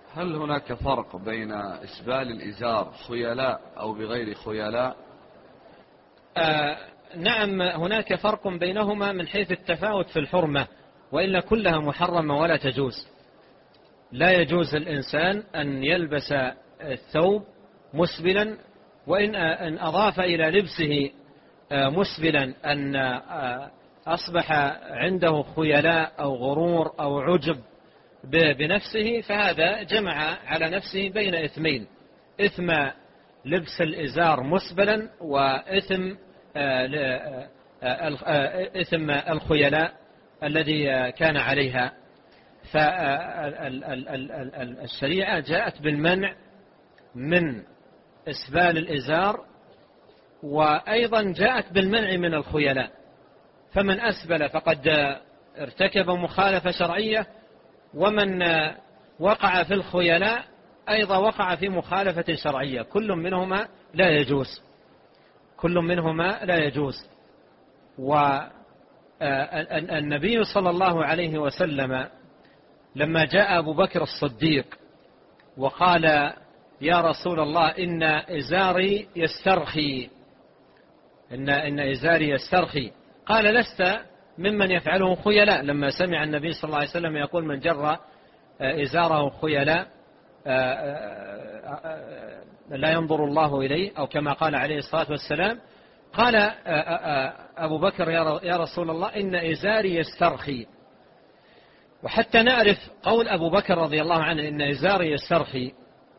هل هناك فرق بين إسبال الإزار خيلاء أو بغير خيلاء؟ نعم، هناك فرق بينهما من حيث التفاوت في الحرمة، وإلا كلها محرمة ولا تجوز. لا يجوز الإنسان أن يلبس الثوب مسبلا، وإن أضاف إلى لبسه مسبلا أن أصبح عنده خيلاء أو غرور أو عجب بنفسه، فهذا جمع على نفسه بين إثمين: إثم لبس الإزار مسبلا، وإثم الخيلاء الذي كان عليها. فالشريعة جاءت بالمنع من إسبال الإزار، وأيضا جاءت بالمنع من الخيلاء. فمن أسبل فقد ارتكب مخالفة شرعية، ومن وقع في الخيلاء أيضا وقع في مخالفة شرعية. كل منهما لا يجوز، كل منهما لا يجوز. والنبي صلى الله عليه وسلم لما جاء أبو بكر الصديق وقال: يا رسول الله، إن إزاري يسترخي، إن إزاري يسترخي، قال: لست ممن يفعله خيلاء. لما سمع النبي صلى الله عليه وسلم يقول: من جر إزاره خيلاء لا ينظر الله إليه، أو كما قال عليه الصلاة والسلام، قال أبو بكر: يا رسول الله، إن إزاري يسترخي. وحتى نعرف قول أبو بكر رضي الله عنه إن إزاري يسترخي،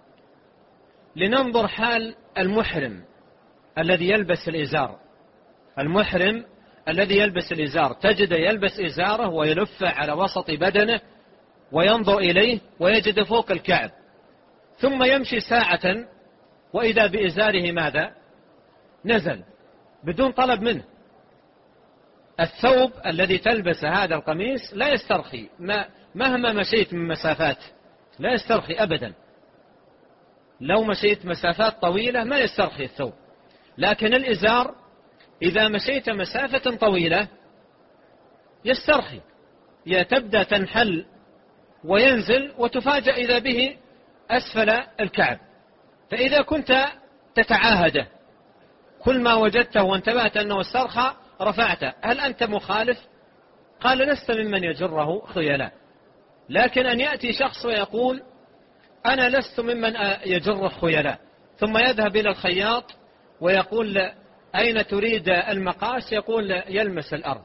لننظر حال المحرم الذي يلبس الإزار. المحرم الذي يلبس الإزار تجد يلبس إزاره ويلف على وسط بدنه وينظر إليه ويجد فوق الكعب، ثم يمشي ساعة وإذا بإزاره ماذا؟ نزل بدون طلب منه. الثوب الذي تلبس هذا القميص لا يسترخي، مهما مشيت من مسافات لا يسترخي أبدا. لو مشيت مسافات طويلة ما يسترخي الثوب، لكن الإزار إذا مشيت مسافة طويلة يسترخي، تبدأ تنحل وينزل وتفاجأ إذا به أسفل الكعب. فإذا كنت تتعاهده، كل ما وجدته وانتبهت أنه استرخى رفعته، هل أنت مخالف؟ قال: لست ممن يجره خيلاء. لكن أن يأتي شخص ويقول: أنا لست ممن يجر خيلاء، ثم يذهب إلى الخياط ويقول: أين تريد المقاس؟ يقول: يلمس الأرض.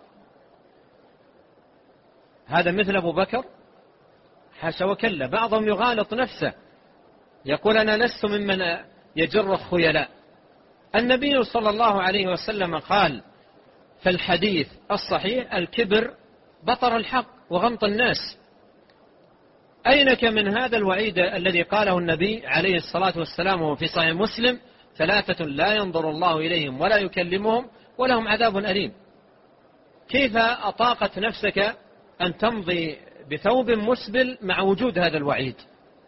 هذا مثل أبو بكر؟ حاشا وكلا. بعضهم يغالط نفسه يقول: أنا لست ممن يجر خيلاء. النبي صلى الله عليه وسلم قال في الحديث الصحيح: الكبر بطر الحق وغمط الناس. أينك من هذا الوعيد الذي قاله النبي عليه الصلاة والسلام وفي صحيح مسلم: 3 لا ينظر الله إليهم ولا يكلمهم ولهم عذاب أليم. كيف أطاقت نفسك أن تمضي بثوب مسبل مع وجود هذا الوعيد؟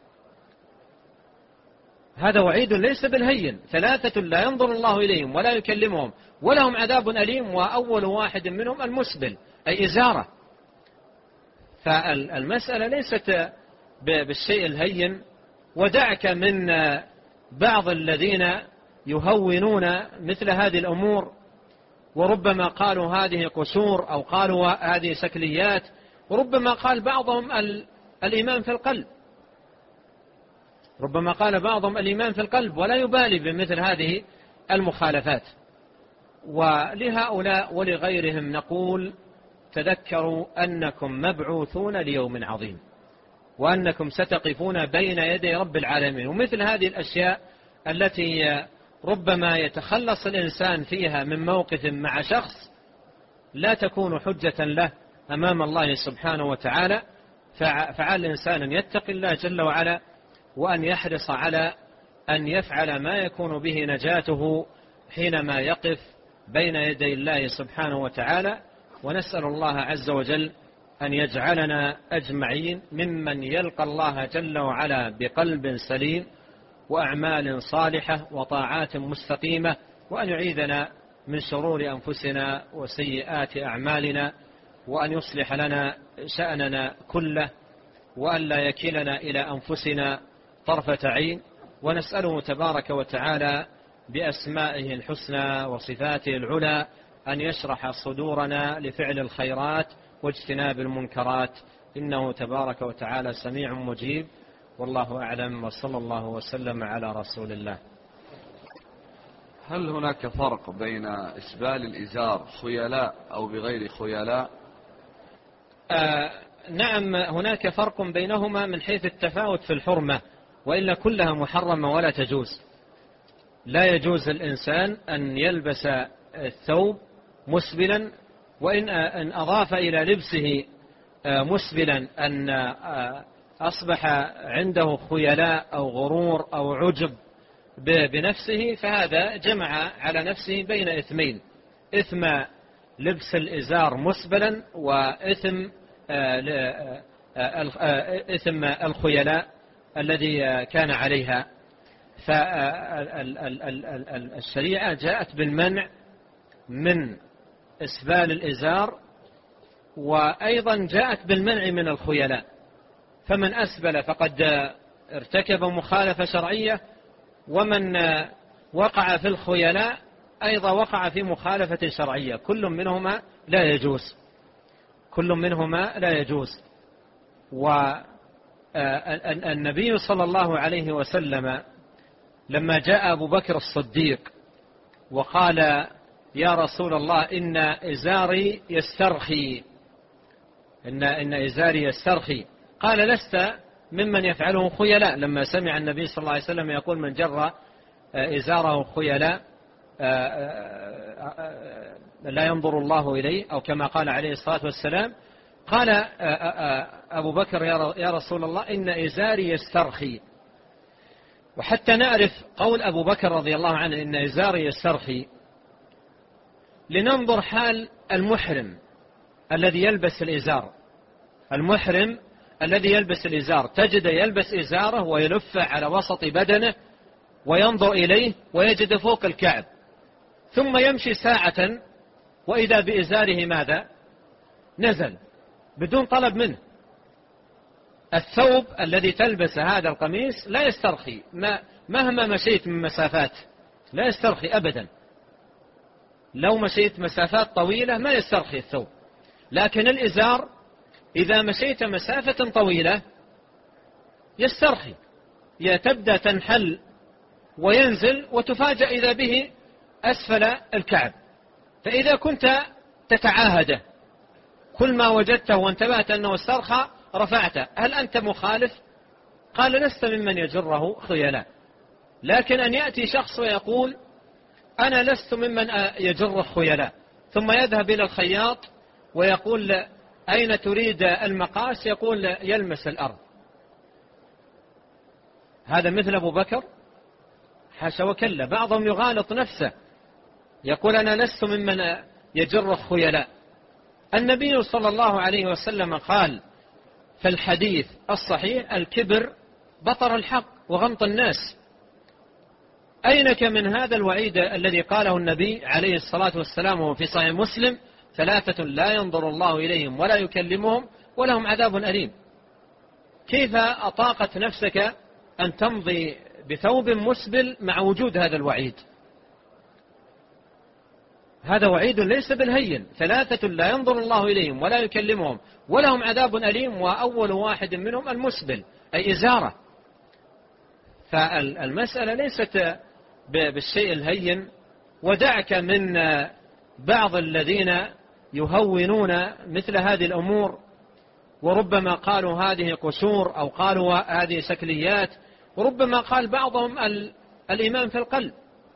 هذا وعيد ليس بالهين. 3 لا ينظر الله إليهم ولا يكلمهم ولهم عذاب أليم، وأول واحد منهم المسبل أي إزارة. فالمسألة ليست بالشيء الهين. ودعك من بعض الذين يهونون مثل هذه الأمور، وربما قالوا هذه قشور أو قالوا هذه شكليات، وربما قال بعضهم الإيمان في القلب، ربما قال بعضهم الإيمان في القلب ولا يبالي بمثل هذه المخالفات. ولهؤلاء ولغيرهم نقول: تذكروا أنكم مبعوثون ليوم عظيم، وأنكم ستقفون بين يدي رب العالمين. ومثل هذه الأشياء التي ربما يتخلص الإنسان فيها من موقف مع شخص لا تكون حجة له أمام الله سبحانه وتعالى. فعلى الإنسان أن يتقي الله جل وعلا، وأن يحرص على أن يفعل ما يكون به نجاته حينما يقف بين يدي الله سبحانه وتعالى. ونسأل الله عز وجل أن يجعلنا أجمعين ممن يلقى الله جل وعلا بقلب سليم وأعمال صالحة وطاعات مستقيمة، وأن يعيذنا من شرور أنفسنا وسيئات أعمالنا، وأن يصلح لنا شأننا كله، وأن لا يكلنا إلى أنفسنا طرفة عين، ونسأله تبارك وتعالى بأسمائه الحسنى وصفاته العلى أن يشرح صدورنا لفعل الخيرات واجتناب المنكرات، إنه تبارك وتعالى سميع مجيب. والله أعلم، وصلى الله وسلم على رسول الله. هل هناك فرق بين إسبال الإزار خيلاء أو بغير خيلاء؟ نعم، هناك فرق بينهما من حيث التفاوت في الحرمة، وإلا كلها محرمة ولا تجوز. لا يجوز الإنسان أن يلبس الثوب مسبلا، وإن أضاف إلى لبسه مسبلا أن أصبح عنده خيلاء أو غرور أو عجب بنفسه، فهذا جمع على نفسه بين إثمين: إثم لبس الإزار مسبلا، وإثم الخيلاء الذي كان عليها. فالشريعة جاءت بالمنع من إسبال الإزار، وأيضا جاءت بالمنع من الخيلاء. فمن أسبل فقد ارتكب مخالفة شرعية، ومن وقع في الخيلاء أيضا وقع في مخالفة شرعية. كل منهما لا يجوز، كل منهما لا يجوز. والنبي صلى الله عليه وسلم لما جاء أبو بكر الصديق وقال: يا رسول الله، إن إزاري يسترخي، إن إزاري يسترخي، قال: لست ممن يفعله خيلاء. لما سمع النبي صلى الله عليه وسلم يقول: من جر إزاره خيلاء لا ينظر الله إليه، أو كما قال عليه الصلاة والسلام، قال أبو بكر: يا رسول الله، إن إزاري يسترخي. وحتى نعرف قول أبو بكر رضي الله عنه إن إزاري يسترخي، لننظر حال المحرم الذي يلبس الإزار. المحرم الذي يلبس الإزار تجد يلبس إزاره ويلف على وسط بدنه وينظر إليه ويجد فوق الكعب، ثم يمشي ساعة وإذا بإزاره ماذا؟ نزل بدون طلب منه. الثوب الذي تلبس هذا القميص لا يسترخي، مهما مشيت من مسافات لا يسترخي أبدا. لو مشيت مسافات طويلة ما يسترخي الثوب، لكن الإزار إذا مشيت مسافة طويلة يسترخي، تبدأ تنحل وينزل وتفاجأ إذا به أسفل الكعب. فإذا كنت تتعاهده كل ما وجدته وانتبهت أنه استرخى رفعته، هل أنت مخالف؟ قال: لست ممن يجره خيلاء. لكن أن يأتي شخص ويقول: أنا لست ممن يجر خيلاء، ثم يذهب إلى الخياط ويقول: أين تريد المقاس؟ يقول: يلمس الأرض. هذا مثل أبو بكر؟ حاشا وكلا. بعضهم يغالط نفسه يقول: أنا لست ممن يجر خيلاء. النبي صلى الله عليه وسلم قال في الحديث الصحيح: الكبر بطر الحق وغمط الناس. أينك من هذا الوعيد الذي قاله النبي عليه الصلاة والسلام وفي صحيح مسلم: 3 لا ينظر الله إليهم ولا يكلمهم ولهم عذاب أليم. كيف أطاقت نفسك أن تمضي بثوب مسبل مع وجود هذا الوعيد؟ هذا وعيد ليس بالهين. 3 لا ينظر الله إليهم ولا يكلمهم ولهم عذاب أليم، وأول واحد منهم المسبل أي إزارة. فالمسألة ليست بالشيء الهين. ودعك من بعض الذين يهونون مثل هذه الأمور، وربما قالوا هذه قشور أو قالوا هذه شكليات، وربما قال بعضهم الإيمان في القلب،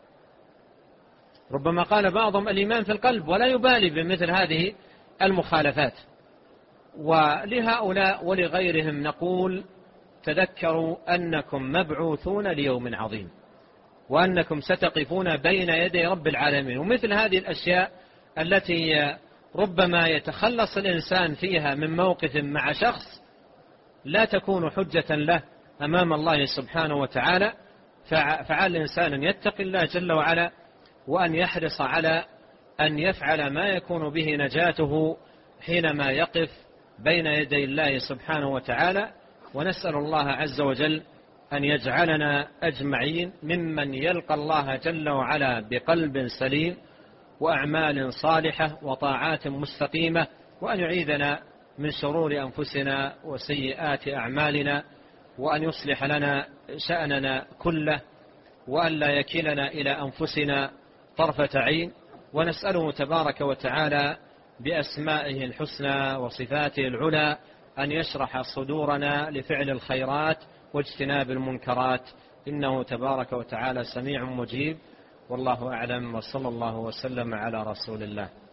ربما قال بعضهم الإيمان في القلب ولا يبالي بمثل هذه المخالفات. ولهؤلاء ولغيرهم نقول: تذكروا أنكم مبعوثون ليوم عظيم، وأنكم ستقفون بين يدي رب العالمين. ومثل هذه الأشياء التي ربما يتخلص الإنسان فيها من موقف مع شخص لا تكون حجة له أمام الله سبحانه وتعالى. فعلى الإنسان أن يتقي الله جل وعلا، وأن يحرص على أن يفعل ما يكون به نجاته حينما يقف بين يدي الله سبحانه وتعالى، ونسأل الله عز وجل أن يجعلنا أجمعين ممن يلقى الله جل وعلا بقلب سليم وأعمال صالحة وطاعات مستقيمة، وأن يعيذنا من شرور أنفسنا وسيئات أعمالنا، وأن يصلح لنا شأننا كله، وأن لا يكلنا إلى أنفسنا طرفة عين. ونسأله تبارك وتعالى بأسمائه الحسنى وصفاته العلى أن يشرح صدورنا لفعل الخيرات واجتناب المنكرات، إنه تبارك وتعالى سميع مجيب. والله أعلم، وصلى الله وسلم على رسول الله.